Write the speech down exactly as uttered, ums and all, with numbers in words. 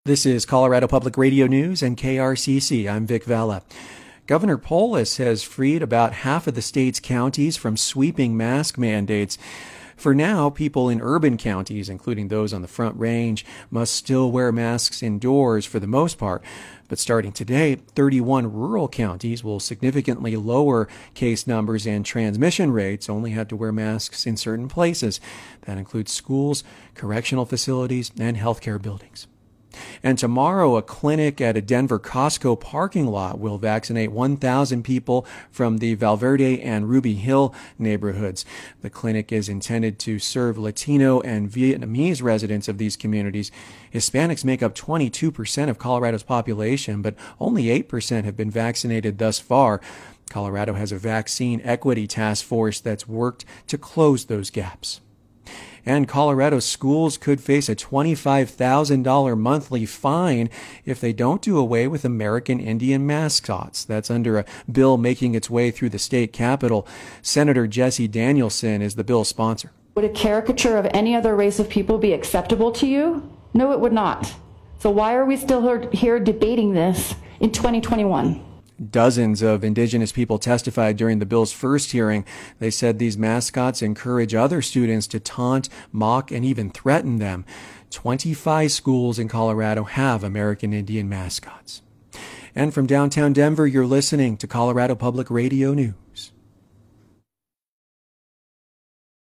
This is Colorado Public Radio News and K R C C. I'm Vic Vela. Governor Polis has freed about half of the state's counties from sweeping mask mandates. For now, people in urban counties, including those on the Front Range, must still wear masks indoors for the most part. But starting today, thirty-one rural counties will significantly lower case numbers and transmission rates, only have to wear masks in certain places. That includes schools, correctional facilities, and healthcare buildings. And tomorrow, a clinic at a Denver Costco parking lot will vaccinate one thousand people from the Valverde and Ruby Hill neighborhoods. The clinic is intended to serve Latino and Vietnamese residents of these communities. Hispanics make up twenty-two percent of Colorado's population, but only eight percent have been vaccinated thus far. Colorado has a vaccine equity task force that's worked to close those gaps. And Colorado schools could face a twenty-five thousand dollars monthly fine if they don't do away with American Indian mascots. That's under a bill making its way through the state capitol. Senator Jesse Danielson is the bill's sponsor. Would a caricature of any other race of people be acceptable to you? No, it would not. So why are we still here debating this in twenty twenty-one? Dozens of indigenous people testified during the bill's first hearing. They said these mascots encourage other students to taunt, mock, and even threaten them. twenty-five schools in Colorado have American Indian mascots. And from downtown Denver, you're listening to Colorado Public Radio News.